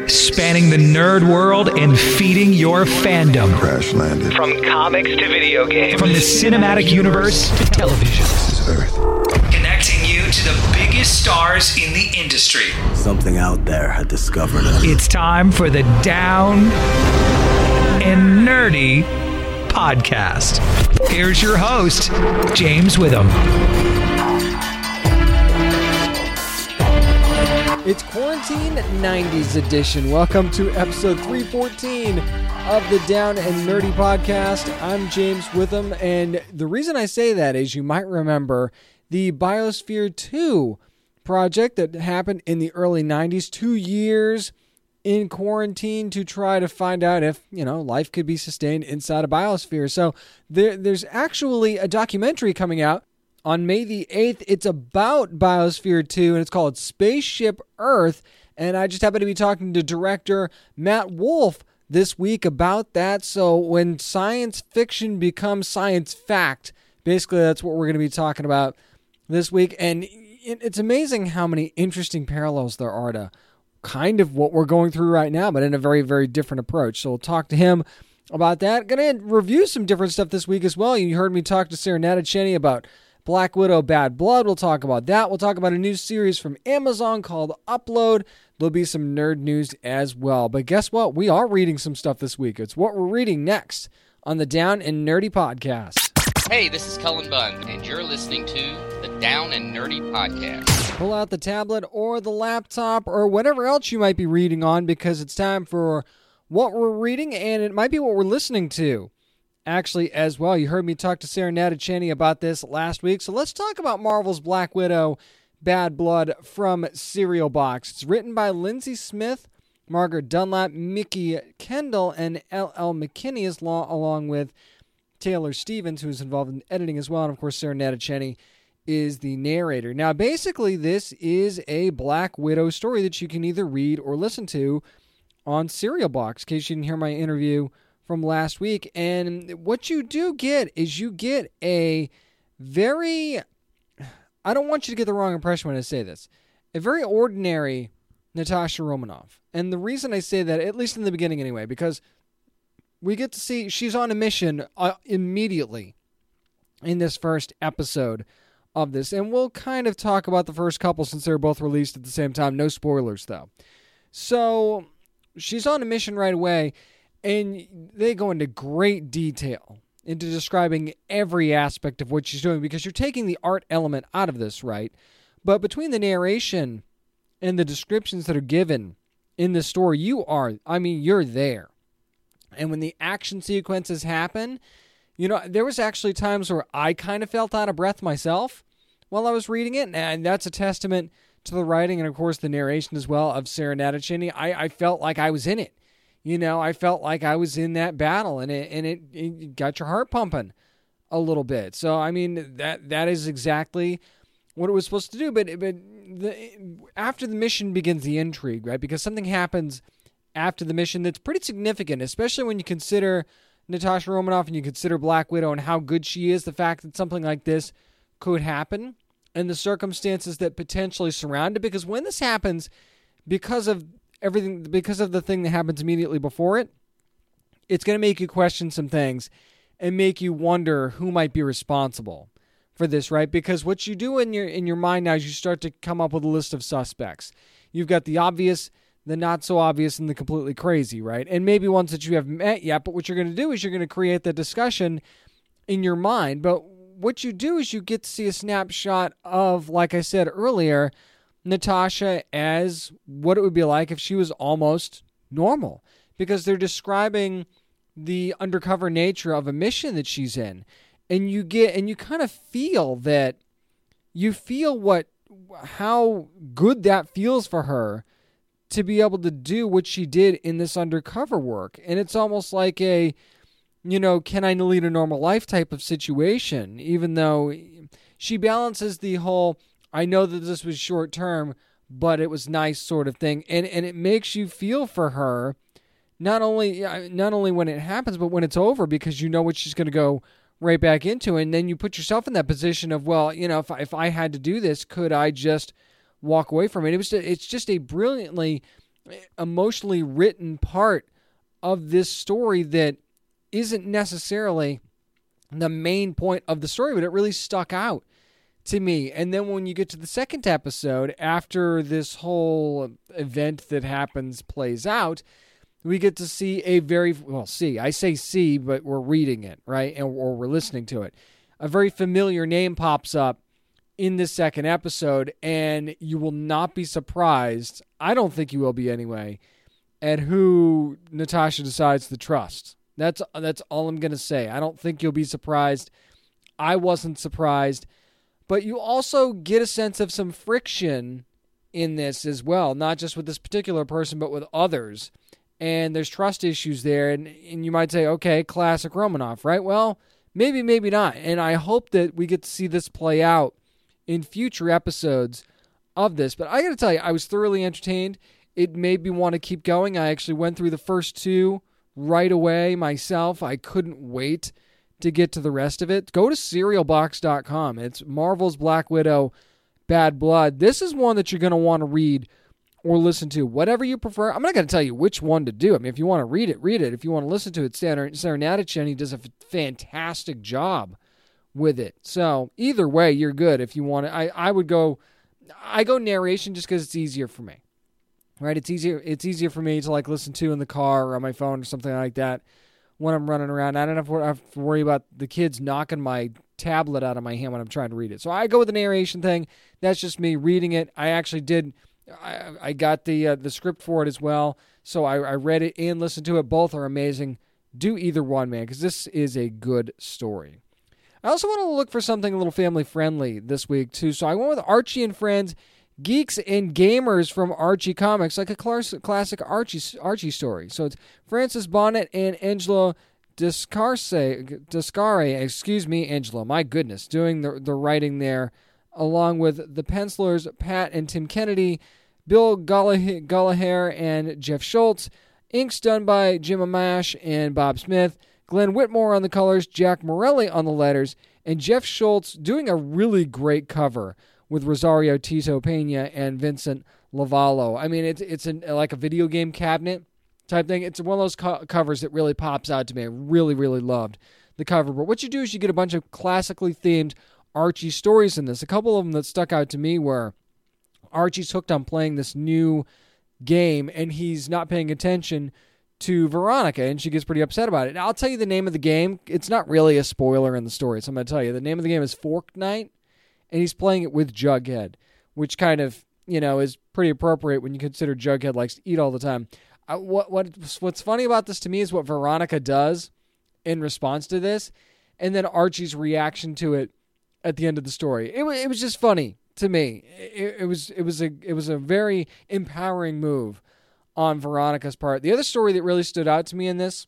spanning the nerd world and feeding your fandom. Crash landed. From comics to video games. From the cinematic universe to television. This is Earth. Connecting you to the biggest stars in the industry. Something out there had discovered us. It's time for the Down and Nerdy podcast. Here's your host, James Witham. It's Quarantine 90s edition. Welcome to episode 314 of the Down and Nerdy podcast. I'm James Witham, and the reason I say that is you might remember the Biosphere 2 project that happened in the early 90s, 2 years in quarantine to try to find out if, life could be sustained inside a biosphere. So there's actually a documentary coming out on May the 8th. It's about Biosphere 2, and it's called Spaceship Earth. And I just happened to be talking to director Matt Wolf this week about that. So when science fiction becomes science fact, basically that's what we're going to be talking about this week. And it's amazing how many interesting parallels there are to kind of what we're going through right now, but in a very, very different approach. So we'll talk to him about that. Going to review some different stuff this week as well. You heard me talk to Sarah Natacheni about Black Widow Bad Blood. We'll talk about that. We'll talk about a new series from Amazon called Upload. There'll be some nerd news as well. But guess what? We are reading some stuff this week. It's what we're reading next on the Down and Nerdy podcast. Hey, this is Cullen Bunn, and you're listening to the Down and Nerdy podcast. Pull out the tablet or the laptop or whatever else you might be reading on, because it's time for what we're reading, and it might be what we're listening to actually as well. You heard me talk to Sarah Natacheni about this last week, so let's talk about Marvel's Black Widow Bad Blood from Serial Box. It's written by Lindsay Smith, Margaret Dunlap, Mickey Kendall, and L.L. McKinney, along with Taylor Stevens, who's involved in editing as well, and of course Sarah Natacheni is the narrator. Now basically this is a Black Widow story that you can either read or listen to on Serial Box, in case you didn't hear my interview from last week. And what you do get is you get a very, I don't want you to get the wrong impression when I say this, a very ordinary Natasha Romanoff. And the reason I say that, at least in the beginning anyway, because we get to see she's on a mission immediately in this first episode of this. And we'll kind of talk about the first couple since they're both released at the same time. No spoilers, though. So she's on a mission right away, and they go into great detail into describing every aspect of what she's doing, because you're taking the art element out of this, right? But between the narration and the descriptions that are given in the story, you're there. And when the action sequences happen, there was actually times where I kind of felt out of breath myself while I was reading it. And that's a testament to the writing and, of course, the narration as well of Sarah Natacheni. I felt like I was in it. I felt like I was in that battle, and it got your heart pumping a little bit. So, that is exactly what it was supposed to do. But after the mission begins the intrigue, right? Because something happens after the mission that's pretty significant, especially when you consider Natasha Romanoff and you consider Black Widow and how good she is, the fact that something like this could happen and the circumstances that potentially surround it. Because when this happens, because of the thing that happens immediately before it, it's going to make you question some things and make you wonder who might be responsible for this, right? Because what you do in your mind now is you start to come up with a list of suspects. You've got the obvious, the not so obvious, and the completely crazy, right? And maybe ones that you haven't met yet, but what you're going to do is you're going to create that discussion in your mind. But what you do is you get to see a snapshot of, like I said earlier, Natasha as what it would be like if she was almost normal, because they're describing the undercover nature of a mission that she's in. And you kind of feel how good that feels for her to be able to do what she did in this undercover work. And it's almost like a, can I lead a normal life type of situation, even though she balances the whole, I know that this was short term, but it was nice sort of thing. And it makes you feel for her, not only when it happens, but when it's over, because you know what she's going to go right back into. And then you put yourself in that position of, well, if I had to do this, could I just walk away from it? It's just a brilliantly emotionally written part of this story that isn't necessarily the main point of the story, but it really stuck out to me. And then when you get to the second episode, after this whole event that happens plays out, we get to see I say see, but we're reading it, right? Or we're listening to it. A very familiar name pops up in this second episode, and you will not be surprised, I don't think you will be anyway, at who Natasha decides to trust. That's all I'm going to say. I don't think you'll be surprised. I wasn't surprised. But you also get a sense of some friction in this as well, not just with this particular person, but with others. And there's trust issues there, and you might say, okay, classic Romanoff, right? Well, maybe not. And I hope that we get to see this play out in future episodes of this. But I got to tell you, I was thoroughly entertained. It made me want to keep going. I actually went through the first two right away myself. I couldn't wait to get to the rest of it. Go to Serialbox.com. It's Marvel's Black Widow, Bad Blood. This is one that you're going to want to read or listen to, whatever you prefer. I'm not going to tell you which one to do. I mean, if you want to read it, read it. If you want to listen to it, Sarah Natachenny does a fantastic job with it. So either way, you're good. If you want to, I go narration just because it's easier for me. Right? It's easier for me to like listen to in the car or on my phone or something like that when I'm running around. I don't have to worry about the kids knocking my tablet out of my hand when I'm trying to read it. So I go with the narration thing. That's just me reading it. I actually did. I got the script for it as well. So I read it and listened to it. Both are amazing. Do either one, man, because this is a good story. I also want to look for something a little family friendly this week too. So I went with Archie and Friends, Geeks and Gamers from Archie Comics, like a classic Archie story. So it's Francis Bonnet and Angelo Descare, excuse me, Angelo, my goodness, doing the writing there, along with the pencilers Pat and Tim Kennedy, Bill Gallagher and Jeff Schultz, inks done by Jim Amash and Bob Smith, Glenn Whitmore on the colors, Jack Morelli on the letters, and Jeff Schultz doing a really great cover with Rosario Tito Pena and Vincent Lavallo. I mean, it's like a video game cabinet type thing. It's one of those covers that really pops out to me. I really, really loved the cover. But what you do is you get a bunch of classically themed Archie stories in this. A couple of them that stuck out to me were Archie's hooked on playing this new game, and he's not paying attention to Veronica, and she gets pretty upset about it. Now, I'll tell you the name of the game. It's not really a spoiler in the story, so I'm going to tell you. The name of the game is Fork Night, and he's playing it with Jughead, which kind of, is pretty appropriate when you consider Jughead likes to eat all the time. What's funny about this to me is what Veronica does in response to this, and then Archie's reaction to it at the end of the story. It was just funny to me. It was a very empowering move on Veronica's part. The other story that really stood out to me in this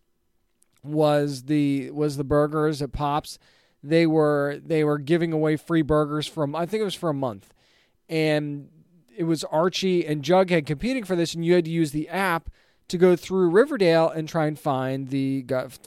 was the burgers at Pops. They were giving away free burgers I think it was for a month, and it was Archie and Jughead competing for this, and you had to use the app to go through Riverdale and try and find the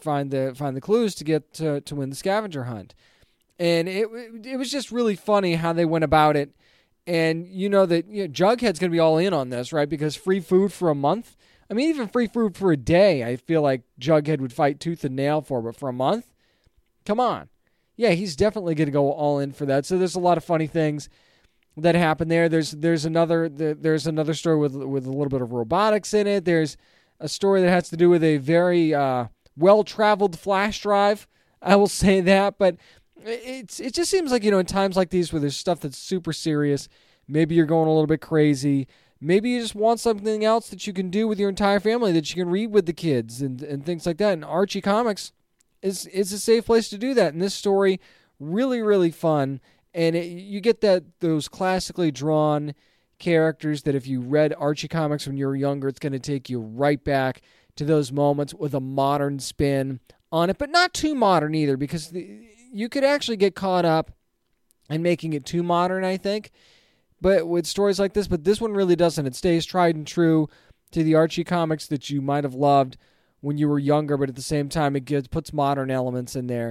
clues to get to win the scavenger hunt. And it was just really funny how they went about it. And Jughead's going to be all in on this, right? Because free food for a month. I mean, even free food for a day, I feel like Jughead would fight tooth and nail for. But for a month, come on. Yeah, he's definitely going to go all in for that. So there's a lot of funny things that happen there. There's another story with a little bit of robotics in it. There's a story that has to do with a very well-traveled flash drive. I will say that, but it just seems like, in times like these where there's stuff that's super serious, maybe you're going a little bit crazy. Maybe you just want something else that you can do with your entire family, that you can read with the kids and things like that. And Archie Comics is a safe place to do that. And this story, really, really fun. And you get those classically drawn characters that if you read Archie Comics when you were younger, it's going to take you right back to those moments with a modern spin on it. But not too modern either, because you could actually get caught up in making it too modern, I think. But with stories like this, but this one really doesn't. It stays tried and true to the Archie Comics that you might have loved when you were younger, but at the same time, it puts modern elements in there.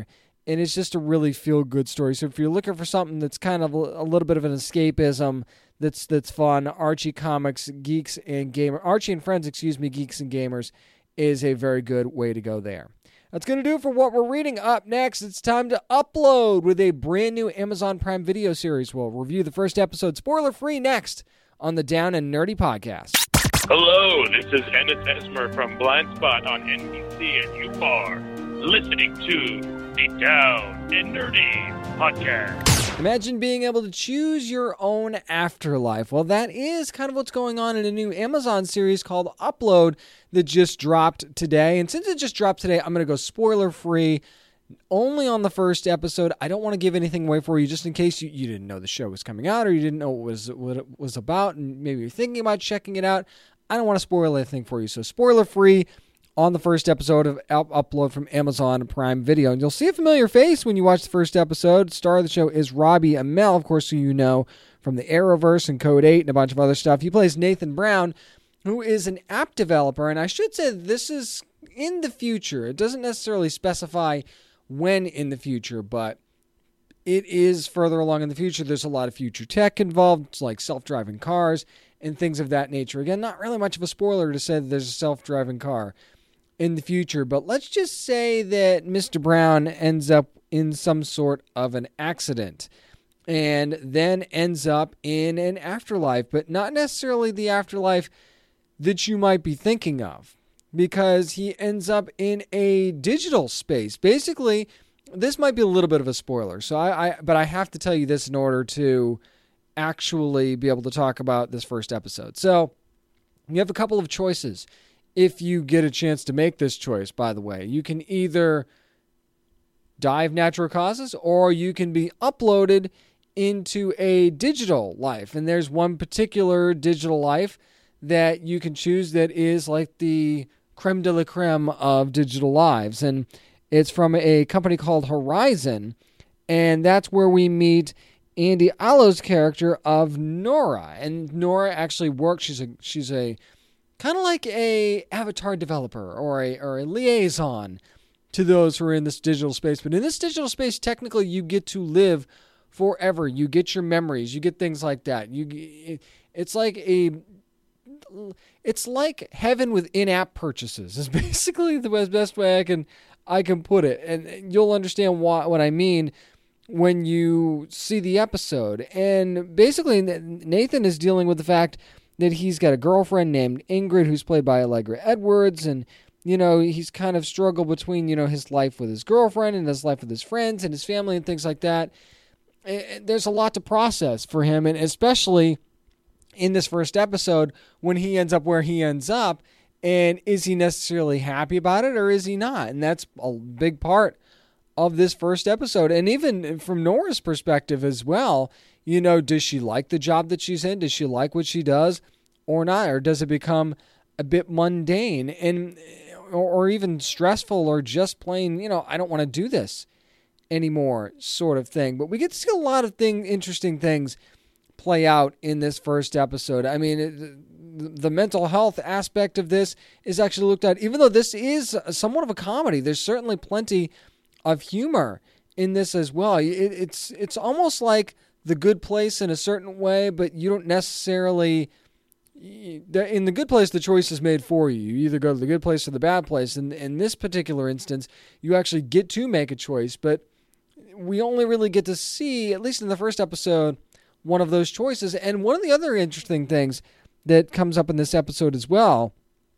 and it's just a really feel-good story. So if you're looking for something that's kind of a little bit of an escapism, that's fun, Archie Comics, Geeks and Gamer, Archie and Friends, Geeks and Gamers is a very good way to go there. That's going to do it for what we're reading. Up next, it's time to upload with a brand new Amazon Prime Video series. We'll review the first episode spoiler-free next on the Down and Nerdy Podcast. Hello, this is Ennis Esmer from Blind Spot on NBC, and you are listening to the Down and Nerdy Podcast. Imagine being able to choose your own afterlife. Well, that is kind of what's going on in a new Amazon series called Upload that just dropped today. And since it just dropped today, I'm going to go spoiler-free only on the first episode. I don't want to give anything away for you just in case you didn't know the show was coming out or you didn't know what it was about and maybe you're thinking about checking it out. I don't want to spoil anything for you. So spoiler-free on the first episode of Upload from Amazon Prime Video. And you'll see a familiar face when you watch the first episode. Star of the show is Robbie Amell, of course, who you know from the Arrowverse and Code 8 and a bunch of other stuff. He plays Nathan Brown, who is an app developer. And I should say this is in the future. It doesn't necessarily specify when in the future, but it is further along in the future. There's a lot of future tech involved, like self-driving cars and things of that nature. Again, not really much of a spoiler to say that there's a self-driving car in the future, but let's just say that Mr. Brown ends up in some sort of an accident and then ends up in an afterlife, but not necessarily the afterlife that you might be thinking of, because he ends up in a digital space. Basically, this might be a little bit of a spoiler, but I have to tell you this in order to actually be able to talk about this first episode. So you have a couple of choices. If you get a chance to make this choice, by the way, you can either die of natural causes or you can be uploaded into a digital life. And there's one particular digital life that you can choose that is like the creme de la creme of digital lives. And it's from a company called Horizon. And that's where we meet Andy Allo's character of Nora. And Nora actually works, she's a kind of like a avatar developer or a liaison to those who are in this digital space. But in this digital space, technically, you get to live forever. You get your memories. You get things like that. It's like heaven with in-app purchases. Is basically the best way I can put it, and you'll understand what I mean when you see the episode. And basically, Nathan is dealing with the fact that he's got a girlfriend named Ingrid who's played by Allegra Edwards, and he's kind of struggled between his life with his girlfriend and his life with his friends and his family and things like that. There's a lot to process for him, and especially in this first episode when he ends up where he ends up, and is he necessarily happy about it or is he not? And that's a big part of this first episode. And even from Nora's perspective as well, does she like the job that she's in? Does she like what she does or not? Or does it become a bit mundane and or even stressful or just plain, I don't want to do this anymore sort of thing. But we get to see a lot of interesting things play out in this first episode. I mean, the mental health aspect of this is actually looked at. Even though this is somewhat of a comedy, there's certainly plenty of humor in this as well. It's almost like The Good Place in a certain way, but you don't necessarily... In The Good Place, the choice is made for you. You either go to the good place or the bad place. And in this particular instance, you actually get to make a choice, but we only really get to see, at least in the first episode, one of those choices. And one of the other interesting things that comes up in this episode as well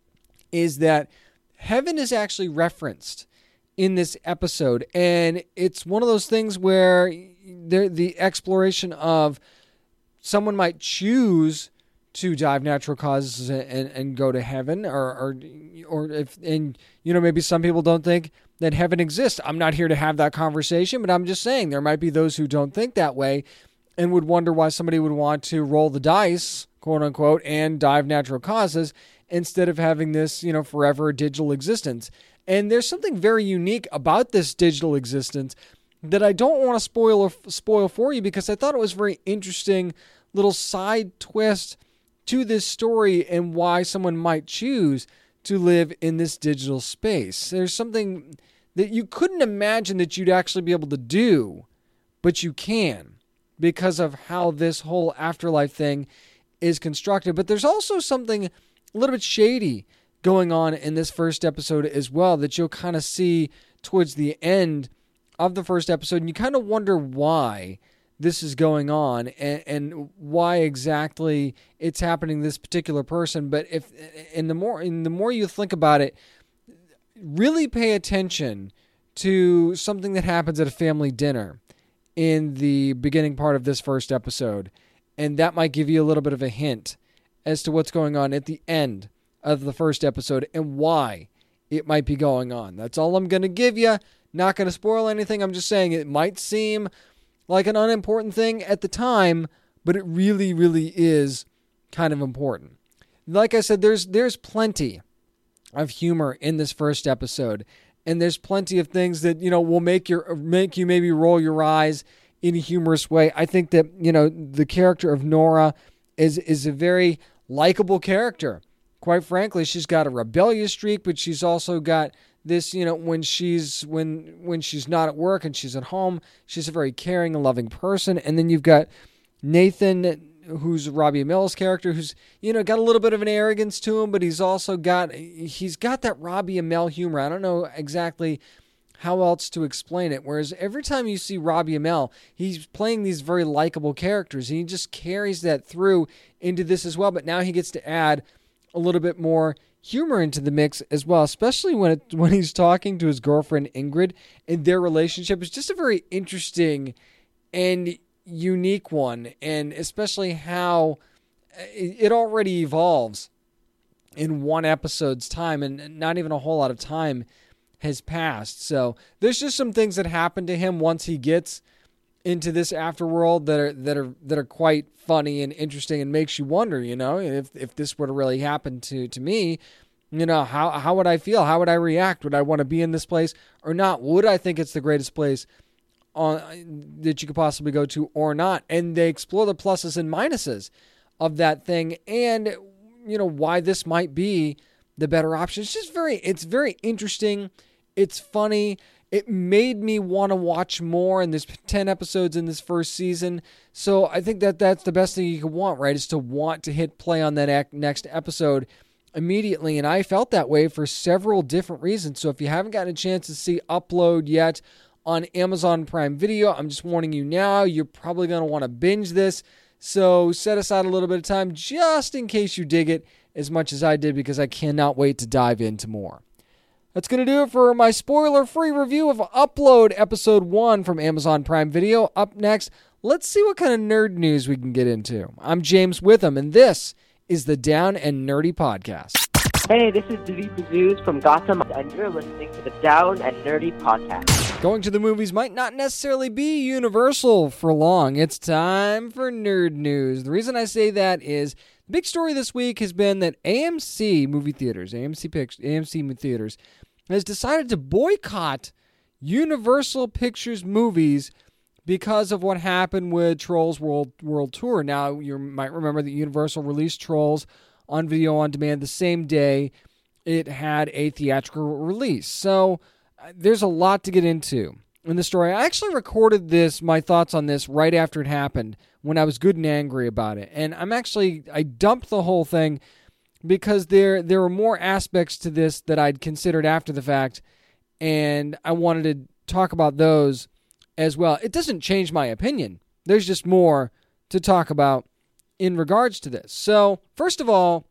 is that heaven is actually referenced in this episode. And it's one of those things where the exploration of someone might choose to die of natural causes and go to heaven, or if, and maybe some people don't think that heaven exists. I'm not here to have that conversation, but I'm just saying there might be those who don't think that way and would wonder why somebody would want to roll the dice, quote unquote, and die of natural causes instead of having this, forever digital existence. And there's something very unique about this digital existence that I don't want to spoil for you, because I thought it was a very interesting little side twist to this story and why someone might choose to live in this digital space. There's something that you couldn't imagine that you'd actually be able to do, but you can because of how this whole afterlife thing is constructed. But there's also something a little bit shady going on in this first episode as well that you'll kind of see towards the end of the first episode, and you kind of wonder why this is going on and why exactly it's happening to this particular person. But the more you think about it, really pay attention to something that happens at a family dinner in the beginning part of this first episode, and that might give you a little bit of a hint as to what's going on at the end of the first episode and why it might be going on. That's all I'm going to give you. Not going to spoil anything. I'm just saying it might seem like an unimportant thing at the time, but it really, really is kind of important. Like I said, there's plenty of humor in this first episode, and there's plenty of things that, will make you maybe roll your eyes in a humorous way. I think that, the character of Nora is a very likable character. Quite frankly, she's got a rebellious streak, but she's also got this, when she's not at work and she's at home, she's a very caring and loving person. And then you've got Nathan, who's Robbie Amell's character, who's, got a little bit of an arrogance to him, but he's got that Robbie Amell humor. I don't know exactly how else to explain it. Whereas every time you see Robbie Amell, he's playing these very likable characters. And he just carries that through into this as well. But now he gets to add a little bit more humor into the mix as well, especially when he's talking to his girlfriend Ingrid, and their relationship is just a very interesting and unique one, and especially how it already evolves in one episode's time, and not even a whole lot of time has passed. So there's just some things that happen to him once he gets into this afterworld that are quite funny and interesting, and makes you wonder, if this were to really happen to me, how would I feel? How would I react? Would I want to be in this place or not? Would I think it's the greatest place that you could possibly go to or not? And they explore the pluses and minuses of that thing, and why this might be the better option. It's very interesting. It's funny. It made me want to watch more, and there's 10 episodes in this first season. So I think that's the best thing you could want, right? Is to want to hit play on that next episode immediately. And I felt that way for several different reasons. So if you haven't gotten a chance to see Upload yet on Amazon Prime Video, I'm just warning you now, you're probably going to want to binge this. So set aside a little bit of time just in case you dig it as much as I did, because I cannot wait to dive into more. That's going to do it for my spoiler-free review of Upload Episode 1 from Amazon Prime Video. Up next, let's see what kind of nerd news we can get into. I'm James Witham, and this is the Down and Nerdy Podcast. Hey, this is David Bazuz from Gotham, and you're listening to the Down and Nerdy Podcast. Going to the movies might not necessarily be universal for long. It's time for nerd news. The reason I say that is the big story this week has been that AMC movie theaters, AMC theaters, has decided to boycott Universal Pictures movies because of what happened with Trolls World Tour. Now, you might remember that Universal released Trolls on video on demand the same day it had a theatrical release. So there's a lot to get into in the story. I actually recorded my thoughts on this right after it happened, when I was good and angry about it. And I dumped the whole thing because there were more aspects to this that I'd considered after the fact, and I wanted to talk about those as well. It doesn't change my opinion. There's just more to talk about in regards to this. So, first of all,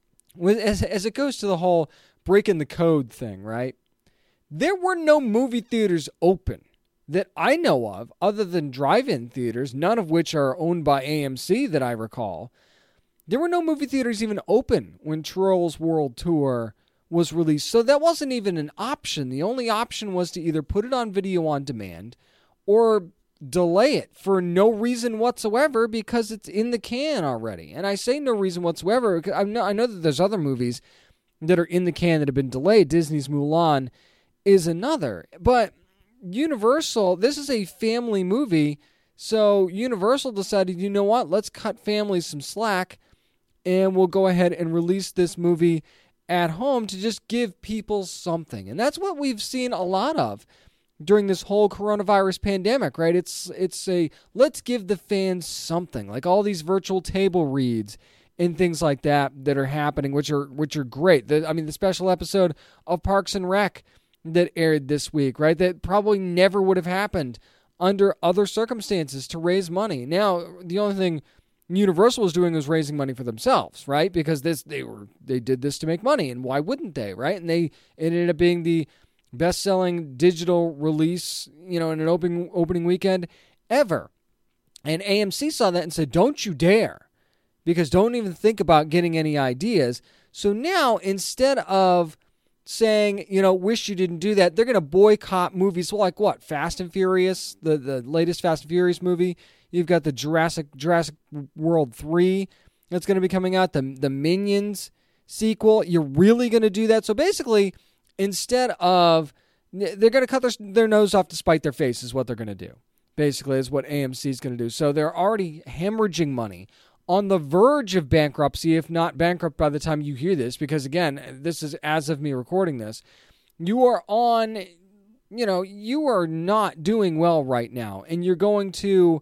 as it goes to the whole breaking the code thing, right? There were no movie theaters open that I know of, other than drive-in theaters, none of which are owned by AMC that I recall. There were no movie theaters even open when Trolls World Tour was released, so that wasn't even an option. The only option was to either put it on video on demand or delay it for no reason whatsoever, because it's in the can already. And I say no reason whatsoever because I know that there's other movies that are in the can that have been delayed. Disney's Mulan is another. But Universal, this is a family movie, so Universal decided, you know what, let's cut families some slack, and we'll go ahead and release this movie at home to just give people something. And that's what we've seen a lot of during this whole coronavirus pandemic, right? It's a let's give the fans something, like all these virtual table reads and things like that are happening, which are great. The special episode of Parks and Rec that aired this week, right? That probably never would have happened under other circumstances to raise money. Now, the only thing Universal was doing was raising money for themselves, right? Because they did this to make money, and why wouldn't they, right? And it ended up being the best-selling digital release, in an opening weekend ever. And AMC saw that and said, don't you dare, because don't even think about getting any ideas. So now, instead of saying, wish you didn't do that, they're going to boycott movies like what? Fast and Furious, the latest Fast and Furious movie. You've got the Jurassic World 3 that's going to be coming out, the Minions sequel. You're really going to do that? So basically, instead of, they're going to cut their nose off to spite their face is what they're going to do, basically, is what AMC is going to do. So they're already hemorrhaging money, on the verge of bankruptcy, if not bankrupt by the time you hear this, because again, this is as of me recording this. You are not doing well right now, and you're going to,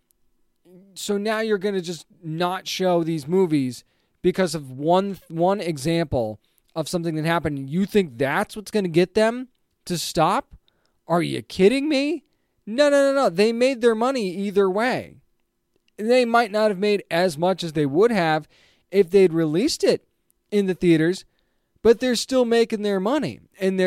so now you're going to just not show these movies because of one example of something that happened. You think that's what's going to get them to stop? Are you kidding me? No. They made their money either way. They might not have made as much as they would have if they'd released it in the theaters, but they're still making their money.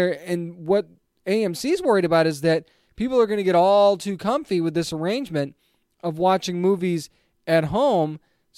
And what AMC's worried about is that people are going to get all too comfy with this arrangement of watching movies at home.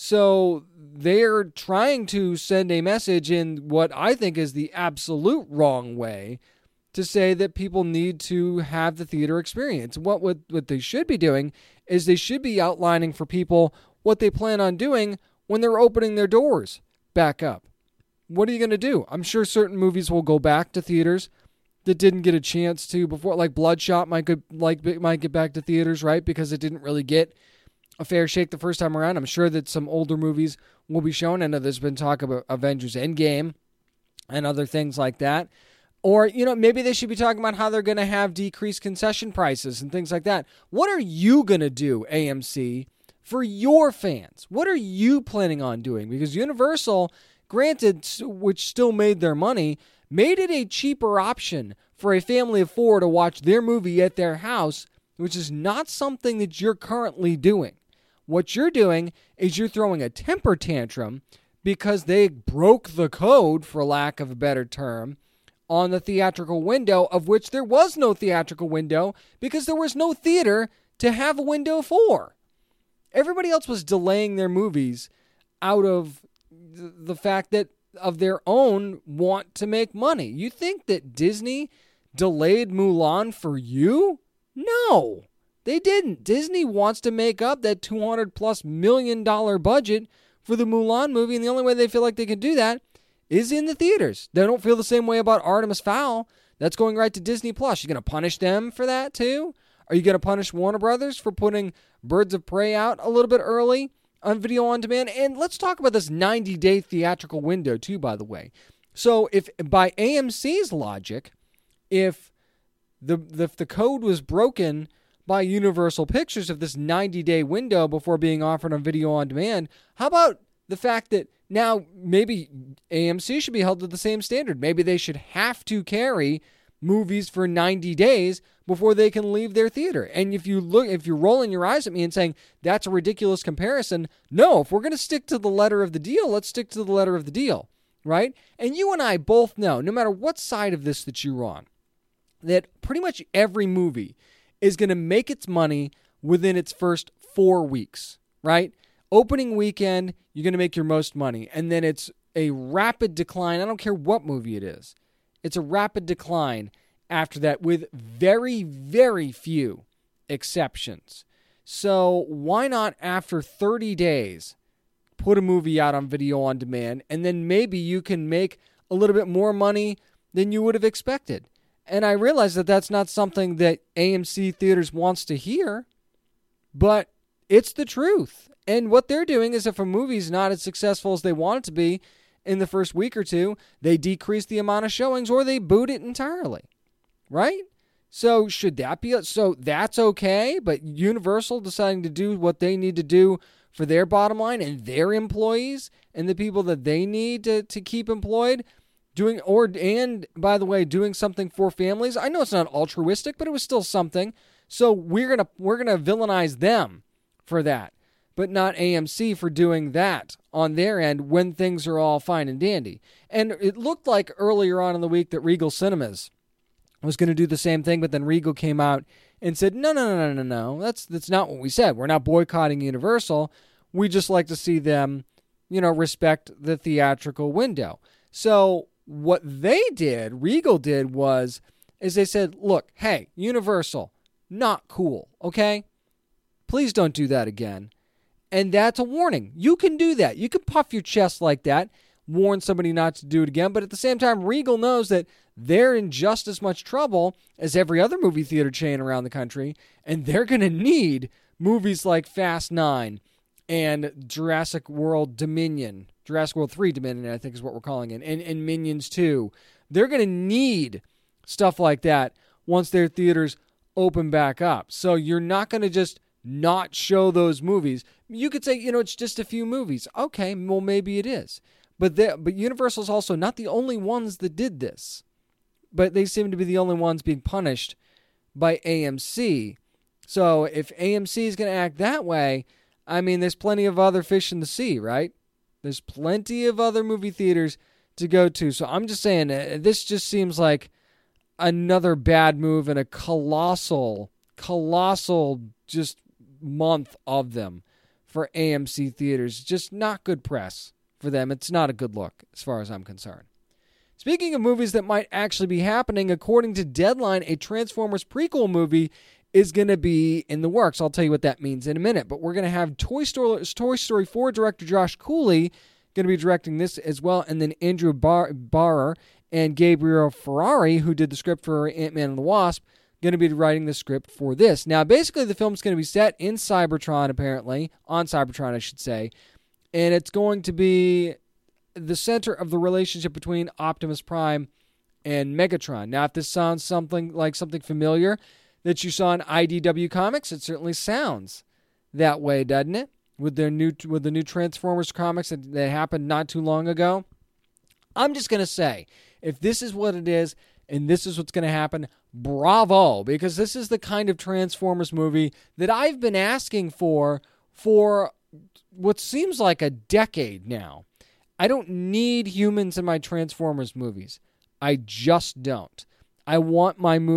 So they're trying to send a message in what I think is the absolute wrong way, to say that people need to have the theater experience. What they should be doing is they should be outlining for people what they plan on doing when they're opening their doors back up. What are you going to do? I'm sure certain movies will go back to theaters that didn't get a chance to before, like Bloodshot might get back to theaters, right? Because it didn't really get a fair shake the first time around. I'm sure that some older movies will be shown. I know there's been talk about Avengers Endgame and other things like that. Or, maybe they should be talking about how they're going to have decreased concession prices and things like that. What are you going to do, AMC, for your fans? What are you planning on doing? Because Universal, granted, which still made their money, made it a cheaper option for a family of 4 to watch their movie at their house, which is not something that you're currently doing. What you're doing is you're throwing a temper tantrum because they broke the code, for lack of a better term, on the theatrical window, of which there was no theatrical window because there was no theater to have a window for. Everybody else was delaying their movies out of the fact that of their own want to make money. You think that Disney delayed Mulan for you? No, they didn't. Disney wants to make up that $200+ million budget for the Mulan movie, and the only way they feel like they can do that is in the theaters. They don't feel the same way about Artemis Fowl. That's going right to Disney+. You going to punish them for that too? Are you going to punish Warner Brothers for putting Birds of Prey out a little bit early on video on demand? And let's talk about this 90-day theatrical window too, by the way. So if by AMC's logic, if the code was broken by Universal Pictures of this 90-day window before being offered on video on demand, how about the fact that now maybe AMC should be held to the same standard? Maybe they should have to carry movies for 90 days before they can leave their theater. And if you're rolling your eyes at me and saying that's a ridiculous comparison, no, if we're going to stick to the letter of the deal, let's stick to the letter of the deal, right? And you and I both know, no matter what side of this that you're on, that pretty much every movie is going to make its money within its first 4 weeks, right? Opening weekend, you're going to make your most money. And then it's a rapid decline. I don't care what movie it is. It's a rapid decline after that with very, very few exceptions. So why not, after 30 days, put a movie out on video on demand, and then maybe you can make a little bit more money than you would have expected. And I realize that that's not something that AMC Theaters wants to hear, but it's the truth. And what they're doing is, if a movie's not as successful as they want it to be, in the first week or two, they decrease the amount of showings or they boot it entirely, right? So should that be, so that's okay, but Universal deciding to do what they need to do for their bottom line and their employees and the people that they need to keep employed, and by the way, doing something for families. I know it's not altruistic, but it was still something. So we're gonna villainize them for that, but not AMC for doing that on their end when things are all fine and dandy. And it looked like earlier on in the week that Regal Cinemas was going to do the same thing, but then Regal came out and said, no, that's not what we said. We're not boycotting Universal. We just like to see them, respect the theatrical window. So what Regal did is they said, look, hey, Universal, not cool, okay? Please don't do that again. And that's a warning. You can do that. You can puff your chest like that, warn somebody not to do it again. But at the same time, Regal knows that they're in just as much trouble as every other movie theater chain around the country. And they're going to need movies like Fast 9 and Jurassic World 3 Dominion, I think is what we're calling it, and Minions 2. They're going to need stuff like that once their theaters open back up. So you're not going to just not show those movies. You could say, it's just a few movies. Okay, well, maybe it is. But Universal's also not the only ones that did this. But they seem to be the only ones being punished by AMC. So if AMC is going to act that way, I mean, there's plenty of other fish in the sea, right? There's plenty of other movie theaters to go to. So I'm just saying, this just seems like another bad move and a colossal just month of them for AMC theaters. Just not good press for them. It's not a good look as far as I'm concerned. Speaking of movies that might actually be happening, according to Deadline, a Transformers prequel movie is going to be in the works. I'll tell you what that means in a minute. But we're going to have Toy Story 4 director Josh Cooley going to be directing this as well. And then Andrew Barrer and Gabriel Ferrari, who did the script for Ant-Man and the Wasp, going to be writing the script for this. Now, basically, the film's going to be set in Cybertron, apparently. On Cybertron, I should say. And it's going to be the center of the relationship between Optimus Prime and Megatron. Now, if this sounds something familiar that you saw in IDW Comics, it certainly sounds that way, doesn't it? With the new Transformers comics that happened not too long ago. I'm just going to say, if this is what it is, and this is what's going to happen, bravo, because this is the kind of Transformers movie that I've been asking for what seems like a decade now. I don't need humans in my Transformers movies. I just don't. I want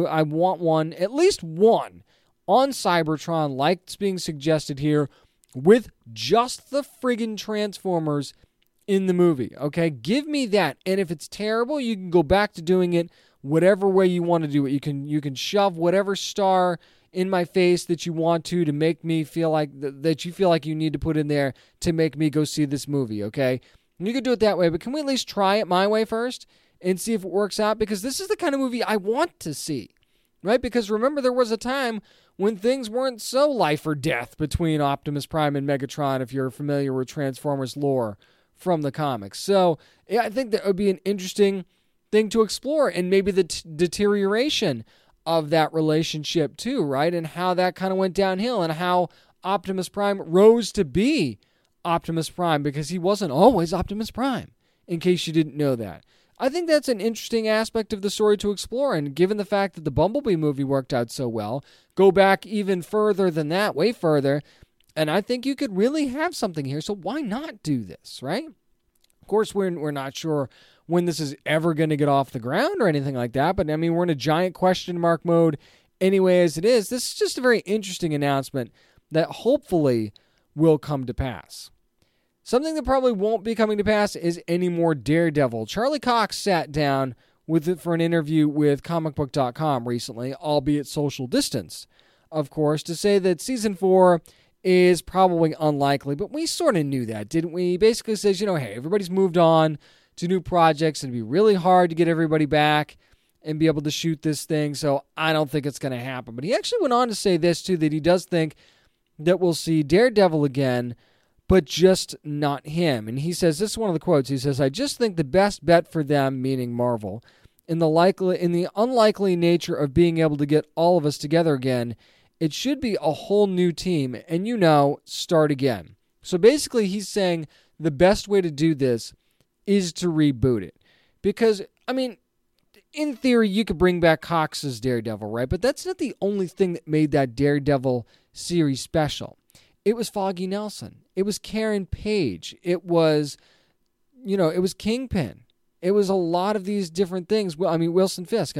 one, at least one, on Cybertron, like it's being suggested here, with just the friggin' Transformers in the movie. Okay, give me that. And if it's terrible, you can go back to doing it whatever way you want to do it. You can shove whatever star in my face that you want to make me feel like that you feel like you need to put in there to make me go see this movie. Okay. You could do it that way, but can we at least try it my way first and see if it works out? Because this is the kind of movie I want to see, right? Because remember, there was a time when things weren't so life or death between Optimus Prime and Megatron, if you're familiar with Transformers lore from the comics. So yeah, I think that would be an interesting thing to explore, and maybe the deterioration of that relationship too, right? And how that kind of went downhill, and how Optimus Prime rose to be Optimus Prime, because he wasn't always Optimus Prime, in case you didn't know that. I think that's an interesting aspect of the story to explore, and given the fact that the Bumblebee movie worked out so well, go back even further than that, way further, and I think you could really have something here, so why not do this, right? Of course, we're not sure when this is ever going to get off the ground or anything like that, but I mean, we're in a giant question mark mode anyway as it is. This is just a very interesting announcement that hopefully will come to pass. Something that probably won't be coming to pass is any more Daredevil. Charlie Cox sat down for an interview with comicbook.com recently, albeit social distance, of course, to say that season 4 is probably unlikely, but we sort of knew that, didn't we? He basically says, hey, everybody's moved on to new projects, and it'd be really hard to get everybody back and be able to shoot this thing, so I don't think it's going to happen. But he actually went on to say this, too, that he does think that we'll see Daredevil again, but just not him. And he says, this is one of the quotes, he says, "I just think the best bet for them," meaning Marvel, in the unlikely nature of being able to get all of us together again, it should be a whole new team and, start again." So basically he's saying the best way to do this is to reboot it. Because, in theory, you could bring back Cox's Daredevil, right? But that's not the only thing that made that Daredevil series special. It was Foggy Nelson. It was Karen Page. It was, it was Kingpin. It was a lot of these different things. Well, Wilson Fisk.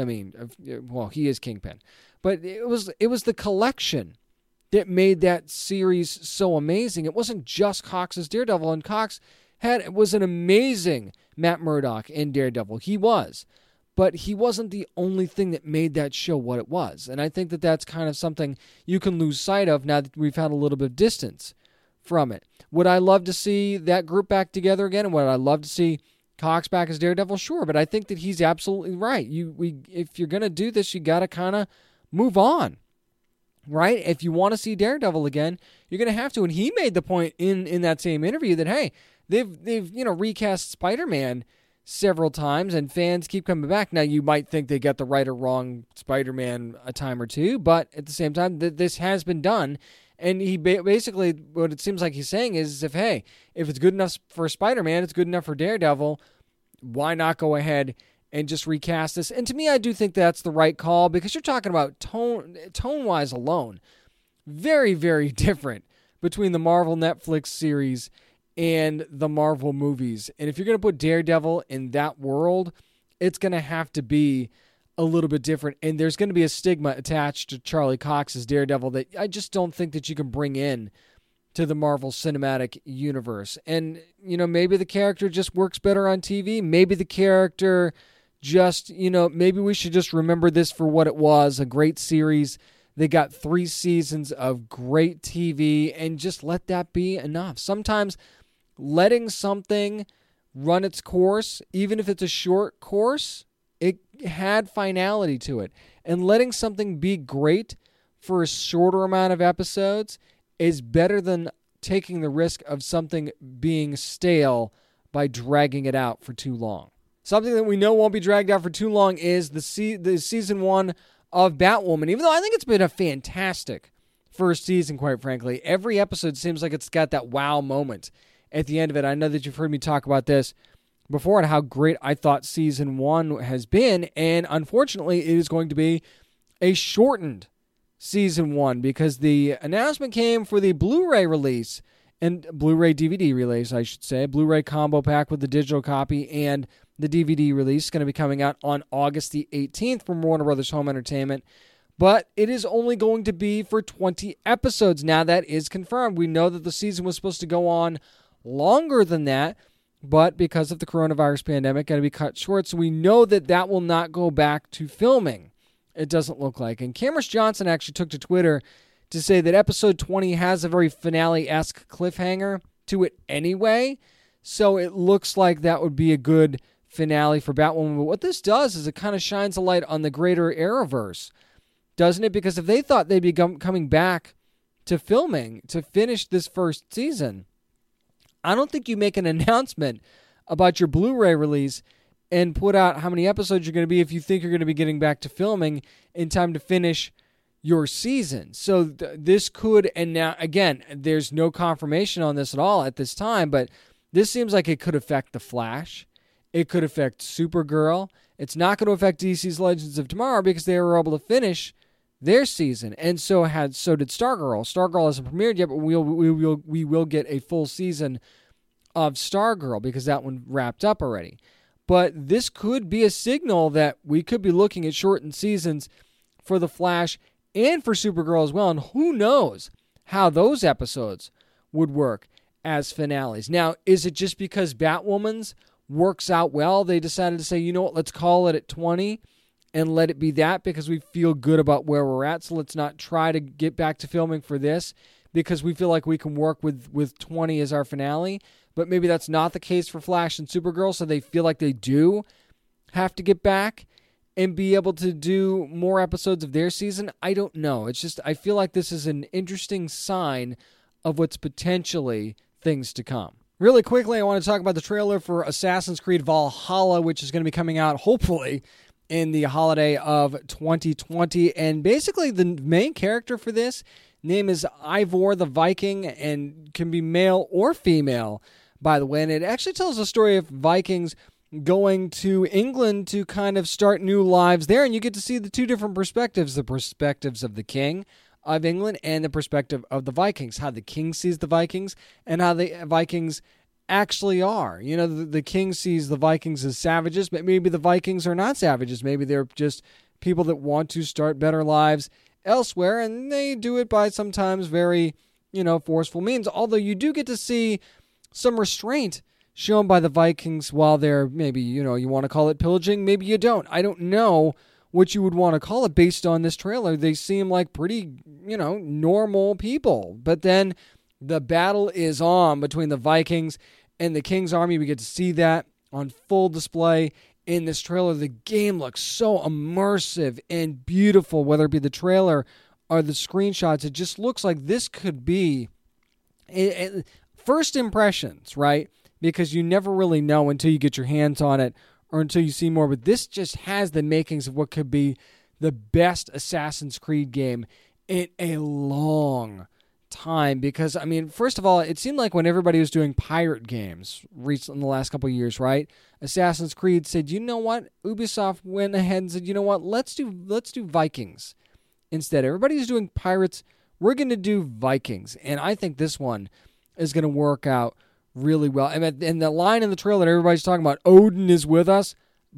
He is Kingpin. But it was the collection that made that series so amazing. It wasn't just Cox's Daredevil, and Cox was an amazing Matt Murdock in Daredevil. He was. But he wasn't the only thing that made that show what it was. And I think that that's kind of something you can lose sight of now that we've had a little bit of distance from it. Would I love to see that group back together again? And would I love to see Cox back as Daredevil? Sure, but I think that he's absolutely right. If you're going to do this, you got to kind of move on, right? If you want to see Daredevil again, you're going to have to. And he made the point in that same interview that, hey, they've recast Spider-Man several times, and fans keep coming back. Now, you might think they got the right or wrong Spider-Man a time or two, but at the same time, this has been done. And he basically, what it seems like he's saying is, if it's good enough for Spider-Man, it's good enough for Daredevil, why not go ahead and just recast this? And to me, I do think that's the right call, because you're talking about tone-wise alone. Very, very different between the Marvel Netflix series and the Marvel movies. And if you're going to put Daredevil in that world, it's going to have to be a little bit different. And there's going to be a stigma attached to Charlie Cox's Daredevil that I just don't think that you can bring in to the Marvel Cinematic Universe. And, maybe the character just works better on TV. Maybe the character just, maybe we should just remember this for what it was, a great series. They got 3 seasons of great TV, and just let that be enough. Sometimes letting something run its course, even if it's a short course, it had finality to it. And letting something be great for a shorter amount of episodes is better than taking the risk of something being stale by dragging it out for too long. Something that we know won't be dragged out for too long is the season 1 of Batwoman. Even though I think it's been a fantastic first season, quite frankly. Every episode seems like it's got that wow moment at the end of it. I know that you've heard me talk about this before and how great I thought season 1 has been, and unfortunately it is going to be a shortened season 1 because the announcement came for the Blu-ray release, and Blu-ray DVD release, I should say, Blu-ray combo pack with the digital copy and the DVD release is going to be coming out on August the 18th from Warner Brothers Home Entertainment, but it is only going to be for 20 episodes. Now that is confirmed. We know that the season was supposed to go on longer than that, but because of the coronavirus pandemic, going to be cut short. So we know that that will not go back to filming. It doesn't look like. And Cameron Johnson actually took to Twitter to say that episode 20 has a very finale-esque cliffhanger to it anyway. So it looks like that would be a good finale for Batwoman. But what this does is it kind of shines a light on the greater Arrowverse, doesn't it? Because if they thought they'd be coming back to filming to finish this first season, I don't think you make an announcement about your Blu-ray release and put out how many episodes you're going to be if you think you're going to be getting back to filming in time to finish your season. So this could, and now, again, there's no confirmation on this at all at this time, but this seems like it could affect The Flash. It could affect Supergirl. It's not going to affect DC's Legends of Tomorrow because they were able to finish their season, and so did Stargirl. Stargirl hasn't premiered yet, but we will get a full season of Stargirl because that one wrapped up already. But this could be a signal that we could be looking at shortened seasons for The Flash and for Supergirl as well, and who knows how those episodes would work as finales. Now, is it just because Batwoman's works out well, they decided to say, you know what, let's call it at 20 and let it be that because we feel good about where we're at, so let's not try to get back to filming for this because we feel like we can work with 20 as our finale. But maybe that's not the case for Flash and Supergirl, so they feel like they do have to get back and be able to do more episodes of their season. I don't know. It's just, I feel like this is an interesting sign of what's potentially things to come. Really quickly, I want to talk about the trailer for Assassin's Creed Valhalla, which is going to be coming out, hopefully, in the holiday of 2020. And basically, the main character for this name is Eivor the Viking and can be male or female, by the way. And it actually tells the story of Vikings going to England to kind of start new lives there. And you get to see the two different perspectives, the perspectives of the king of England and the perspective of the Vikings, how the king sees the Vikings and how the Vikings actually are. You know, the king sees the Vikings as savages, but maybe the Vikings are not savages. Maybe they're just people that want to start better lives elsewhere, and they do it by sometimes very, forceful means. Although you do get to see some restraint shown by the Vikings while they're maybe, you want to call it pillaging, maybe you don't. I don't know what you would want to call it based on this trailer. They seem like pretty, normal people. But then the battle is on between the Vikings and the King's Army. We get to see that on full display in this trailer. The game looks so immersive and beautiful, whether it be the trailer or the screenshots. It just looks like this could be first impressions, right? Because you never really know until you get your hands on it or until you see more. But this just has the makings of what could be the best Assassin's Creed game in a long time. Because, first of all, it seemed like when everybody was doing pirate games recently in the last couple of years, right? Assassin's Creed said, you know what? Ubisoft went ahead and said, you know what? Let's do Vikings instead. Everybody's doing pirates. We're going to do Vikings. And I think this one is going to work out really well. And the line in the trailer that everybody's talking about, Odin is with us,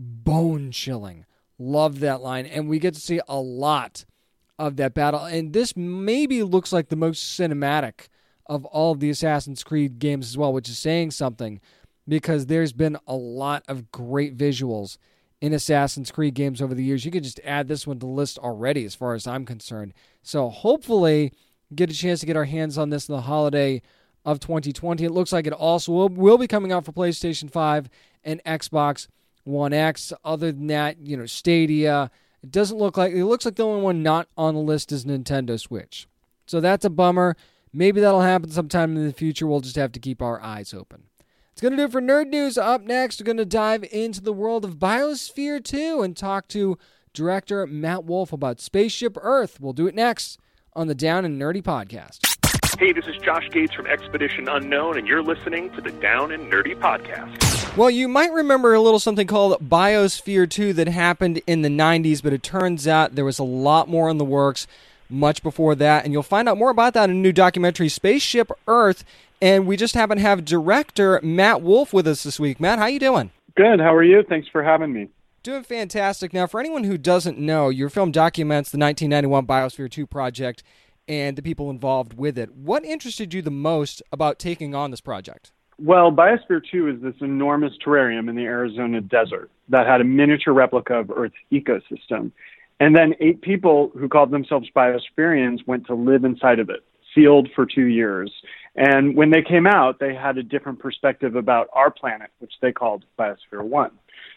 bone chilling. Love that line. And we get to see a lot of that battle. And this maybe looks like the most cinematic of all of the Assassin's Creed games as well, which is saying something because there's been a lot of great visuals in Assassin's Creed games over the years. You could just add this one to the list already as far as I'm concerned. So hopefully get a chance to get our hands on this in the holiday of 2020. It looks like it also will be coming out for PlayStation 5 and Xbox One X. Other than that, Stadia. It looks like the only one not on the list is Nintendo Switch. So that's a bummer. Maybe that'll happen sometime in the future. We'll just have to keep our eyes open. It's going to do it for Nerd News. Up next, we're going to dive into the world of Biosphere 2 and talk to director Matt Wolf about Spaceship Earth. We'll do it next on the Down and Nerdy Podcast. Hey, this is Josh Gates from Expedition Unknown, and you're listening to the Down and Nerdy Podcast. Well, you might remember a little something called Biosphere 2 that happened in the 90s, but it turns out there was a lot more in the works much before that, and you'll find out more about that in a new documentary, Spaceship Earth, and we just happen to have director Matt Wolf with us this week. Matt, how you doing? Good. How are you? Thanks for having me. Doing fantastic. Now, for anyone who doesn't know, your film documents the 1991 Biosphere 2 project and the people involved with it. What interested you the most about taking on this project? Well, Biosphere 2 is this enormous terrarium in the Arizona desert that had a miniature replica of Earth's ecosystem. And then 8 people who called themselves Biospherians went to live inside of it, sealed for 2 years. And when they came out, they had a different perspective about our planet, which they called Biosphere 1.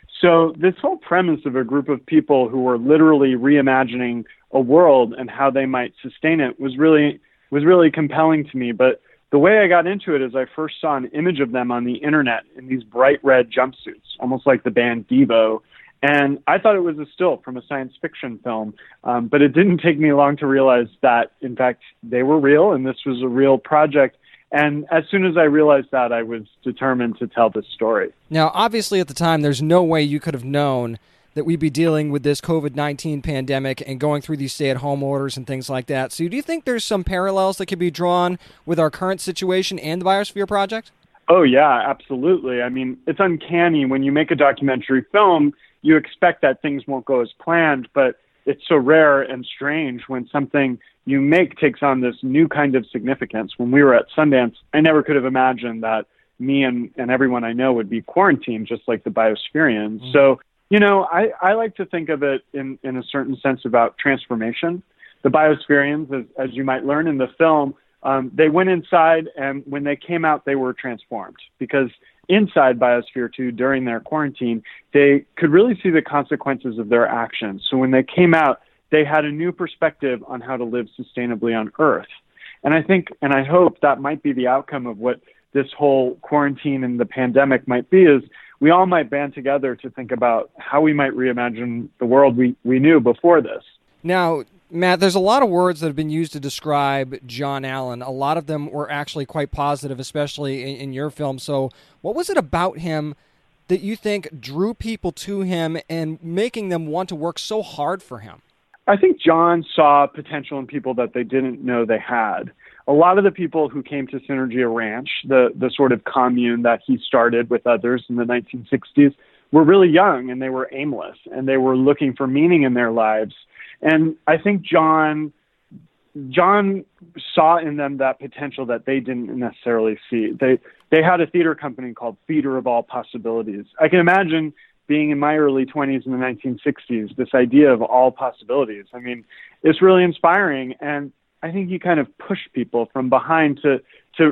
So this whole premise of a group of people who were literally reimagining a world and how they might sustain it was really compelling to me. But the way I got into it is I first saw an image of them on the internet in these bright red jumpsuits, almost like the band Devo. And I thought it was a still from a science fiction film, but it didn't take me long to realize that, in fact, they were real and this was a real project. And as soon as I realized that, I was determined to tell this story. Now, obviously, at the time, there's no way you could have known that we'd be dealing with this COVID-19 pandemic and going through these stay-at-home orders and things like that. So do you think there's some parallels that could be drawn with our current situation and the Biosphere Project? Oh, yeah, absolutely. I mean, it's uncanny when you make a documentary film, you expect that things won't go as planned, but it's so rare and strange when something you make takes on this new kind of significance. When we were at Sundance, I never could have imagined that me and everyone I know would be quarantined just like the Biospherians. Mm-hmm. So, I like to think of it in a certain sense about transformation. The Biospherians, as you might learn in the film, they went inside, and when they came out, they were transformed because inside Biosphere 2 during their quarantine, they could really see the consequences of their actions. So when they came out, they had a new perspective on how to live sustainably on Earth. And I think, and I hope that might be the outcome of what this whole quarantine and the pandemic might be is we all might band together to think about how we might reimagine the world we knew before this. Now, Matt, there's a lot of words that have been used to describe John Allen. A lot of them were actually quite positive, especially in your film. So what was it about him that you think drew people to him and making them want to work so hard for him? I think John saw potential in people that they didn't know they had. A lot of the people who came to Synergia Ranch, the sort of commune that he started with others in the 1960s, were really young and they were aimless and they were looking for meaning in their lives. And I think John saw in them that potential that they didn't necessarily see. They had a theater company called Theater of All Possibilities. I can imagine being in my early 20s in the 1960s, this idea of all possibilities. I mean, it's really inspiring. And I think you kind of push people from behind to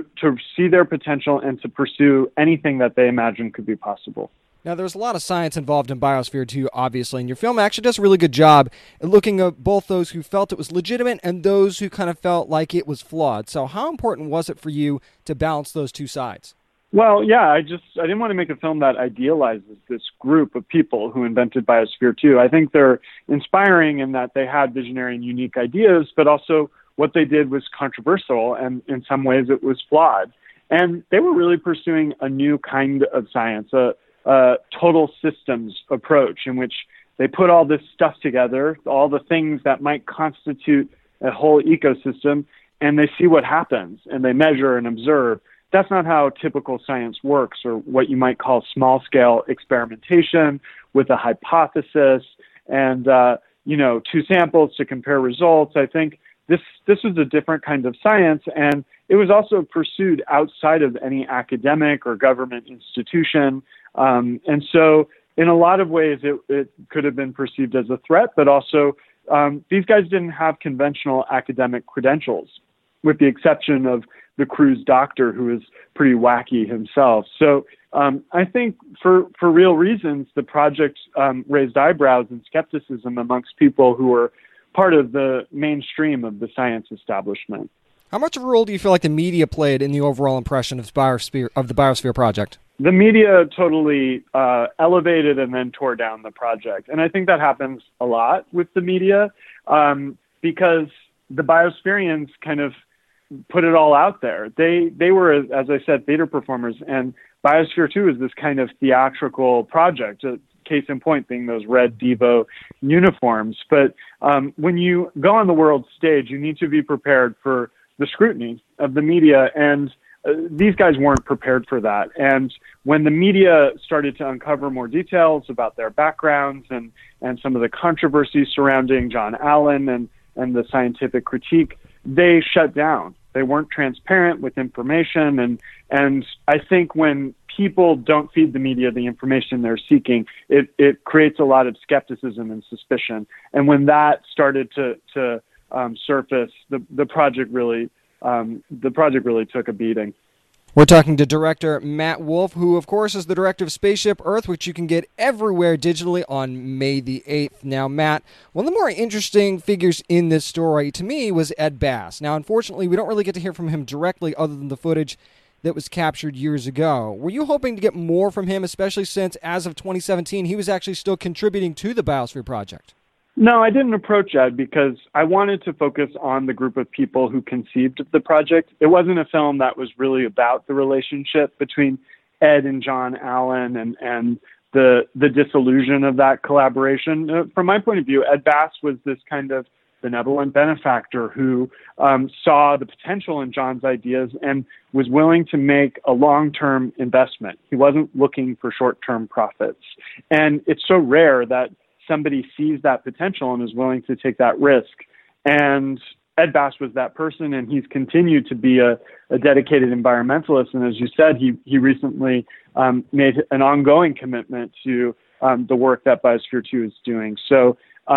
see their potential and to pursue anything that they imagine could be possible. Now, there's a lot of science involved in Biosphere 2, obviously, and your film actually does a really good job at looking at both those who felt it was legitimate and those who kind of felt like it was flawed. So how important was it for you to balance those two sides? Well, yeah, I didn't want to make a film that idealizes this group of people who invented Biosphere 2. I think they're inspiring in that they had visionary and unique ideas, but also what they did was controversial, and in some ways it was flawed. And they were really pursuing a new kind of science, a total systems approach in which they put all this stuff together, all the things that might constitute a whole ecosystem, and they see what happens, and they measure and observe. That's not how typical science works, or what you might call small-scale experimentation with a hypothesis and, two samples to compare results. I think this was a different kind of science, and it was also pursued outside of any academic or government institution. And so in a lot of ways, it could have been perceived as a threat, but also these guys didn't have conventional academic credentials, with the exception of the crew's doctor, who is pretty wacky himself. So I think for real reasons, the project raised eyebrows and skepticism amongst people who were part of the mainstream of the science establishment. How much of a role do you feel like the media played in the overall impression of the Biosphere Project? The media totally elevated and then tore down the project. And I think that happens a lot with the media because the Biosphereans kind of put it all out there. They were, as I said, theater performers, and Biosphere 2 is this kind of theatrical project, a case in point being those red Devo uniforms. But when you go on the world stage, you need to be prepared for the scrutiny of the media, and these guys weren't prepared for that. And when the media started to uncover more details about their backgrounds and some of the controversies surrounding John Allen and the scientific critique, they shut down. They weren't transparent with information. And I think when people don't feed the media the information they're seeking, it creates a lot of skepticism and suspicion. And when that started to surface, the project really took a beating. We're talking to director Matt Wolf, who, of course, is the director of Spaceship Earth, which you can get everywhere digitally on May the 8th. Now, Matt, one of the more interesting figures in this story, to me, was Ed Bass. Now, unfortunately, we don't really get to hear from him directly other than the footage that was captured years ago. Were you hoping to get more from him, especially since, as of 2017, he was actually still contributing to the Biosphere Project? No, I didn't approach Ed because I wanted to focus on the group of people who conceived the project. It wasn't a film that was really about the relationship between Ed and John Allen and the disillusion of that collaboration. From my point of view, Ed Bass was this kind of benevolent benefactor who saw the potential in John's ideas and was willing to make a long-term investment. He wasn't looking for short-term profits. And it's so rare that somebody sees that potential and is willing to take that risk. And Ed Bass was that person, and he's continued to be a dedicated environmentalist. And as you said, he recently made an ongoing commitment to the work that Biosphere 2 is doing. So,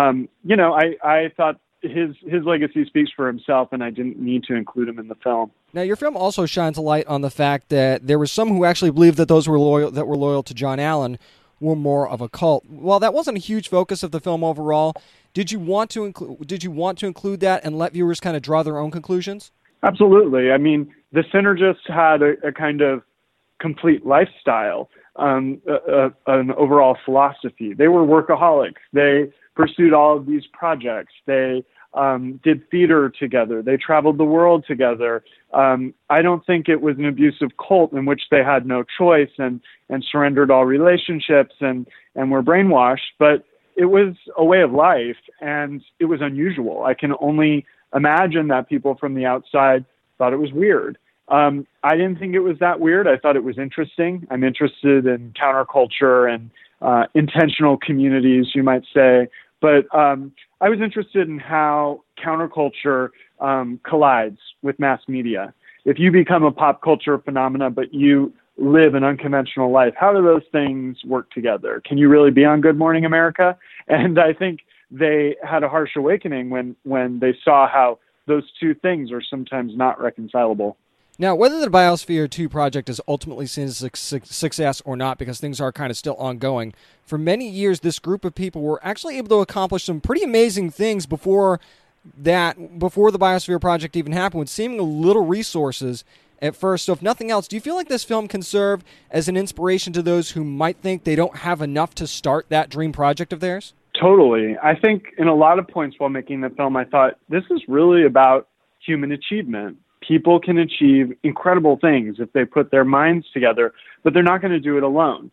I thought his legacy speaks for himself, and I didn't need to include him in the film. Now, your film also shines a light on the fact that there were some who actually believed that those were loyal to John Allen were more of a cult. While that wasn't a huge focus of the film overall, did you want to include that and let viewers kind of draw their own conclusions? Absolutely. I mean, the synergists had a kind of complete lifestyle, an overall philosophy. They were workaholics. They pursued all of these projects. They did theater together. They traveled the world together. I don't think it was an abusive cult in which they had no choice and surrendered all relationships and were brainwashed, but it was a way of life, and it was unusual. I can only imagine that people from the outside thought it was weird. I didn't think it was that weird. I thought it was interesting. I'm interested in counterculture and intentional communities, you might say. But I was interested in how counterculture collides with mass media. If you become a pop culture phenomena, but you live an unconventional life, how do those things work together? Can you really be on Good Morning America? And I think they had a harsh awakening when they saw how those two things are sometimes not reconcilable. Now, whether the Biosphere 2 project is ultimately seen as a success or not, because things are kind of still ongoing, for many years this group of people were actually able to accomplish some pretty amazing things before the Biosphere project even happened, with seemingly little resources at first. So if nothing else, do you feel like this film can serve as an inspiration to those who might think they don't have enough to start that dream project of theirs? Totally. I think in a lot of points while making the film, I thought this is really about human achievement. People can achieve incredible things if they put their minds together, but they're not going to do it alone.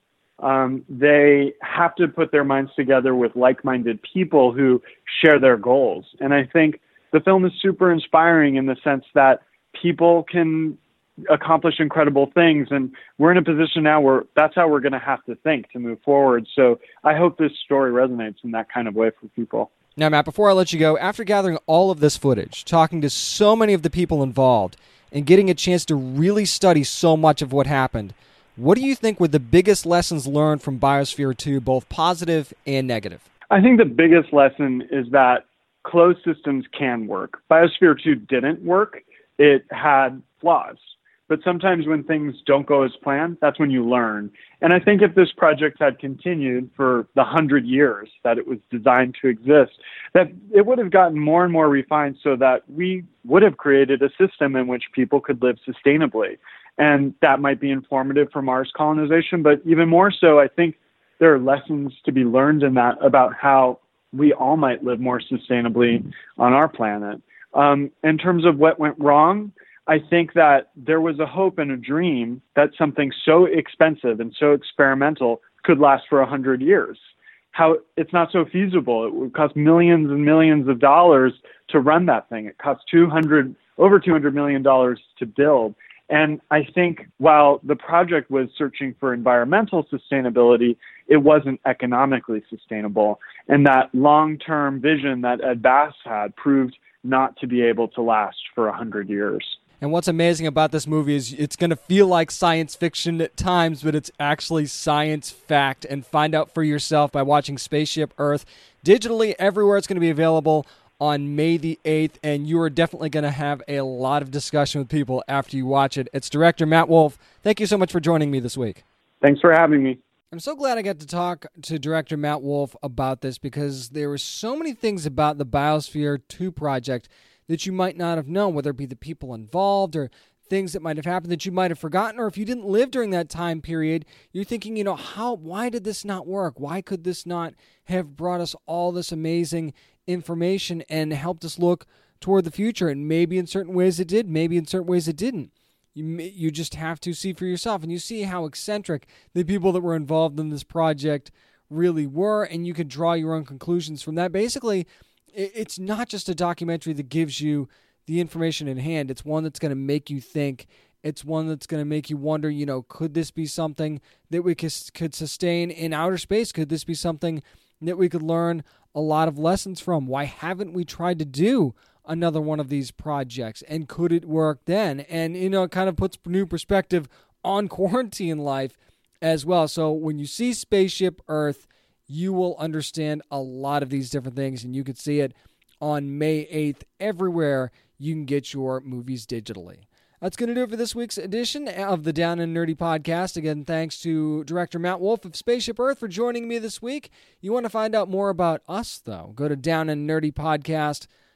They have to put their minds together with like-minded people who share their goals. And I think the film is super inspiring in the sense that people can accomplish incredible things, and we're in a position now where that's how we're going to have to think to move forward. So I hope this story resonates in that kind of way for people. Now, Matt, before I let you go, after gathering all of this footage, talking to so many of the people involved, and getting a chance to really study so much of what happened, what do you think were the biggest lessons learned from Biosphere 2, both positive and negative? I think the biggest lesson is that closed systems can work. Biosphere 2 didn't work. It had flaws. But sometimes when things don't go as planned, that's when you learn. And I think if this project had continued for the 100 years that it was designed to exist, that it would have gotten more and more refined so that we would have created a system in which people could live sustainably. And that might be informative for Mars colonization, but even more so, I think there are lessons to be learned in that about how we all might live more sustainably on our planet. In terms of what went wrong, I think that there was a hope and a dream that something so expensive and so experimental could last for 100 years. How it's not so feasible. It would cost millions and millions of dollars to run that thing. It cost over $200 million to build. And I think while the project was searching for environmental sustainability, it wasn't economically sustainable. And that long-term vision that Ed Bass had proved not to be able to last for 100 years. And what's amazing about this movie is it's going to feel like science fiction at times, but it's actually science fact. And find out for yourself by watching Spaceship Earth digitally everywhere. It's going to be available on May the 8th, and you are definitely going to have a lot of discussion with people after you watch it. It's director Matt Wolf. Thank you so much for joining me this week. Thanks for having me. I'm so glad I got to talk to director Matt Wolf about this, because there were so many things about the Biosphere 2 project that you might not have known, whether it be the people involved or things that might have happened that you might have forgotten, or if you didn't live during that time period, you're thinking, why did this not work? Why could this not have brought us all this amazing information and helped us look toward the future? And maybe in certain ways it did, maybe in certain ways it didn't. You just have to see for yourself, and you see how eccentric the people that were involved in this project really were, and you can draw your own conclusions from that. Basically, it's not just a documentary that gives you the information in hand. It's one that's going to make you think. It's one that's going to make you wonder, could this be something that we could sustain in outer space? Could this be something that we could learn a lot of lessons from? Why haven't we tried to do another one of these projects? And could it work then? And, it kind of puts new perspective on quarantine life as well. So when you see Spaceship Earth, you will understand a lot of these different things, and you can see it on May 8th everywhere you can get your movies digitally. That's going to do it for this week's edition of the Down and Nerdy Podcast. Again, thanks to director Matt Wolf of Spaceship Earth for joining me this week. You want to find out more about us, though, go to downandnerdypodcast.com.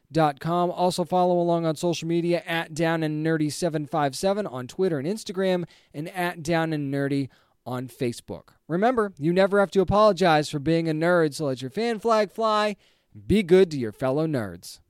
com. Also follow along on social media at Down and Nerdy 757 on Twitter and Instagram, and at Down and Nerdy on Facebook. Remember, you never have to apologize for being a nerd, so let your fan flag fly. Be good to your fellow nerds.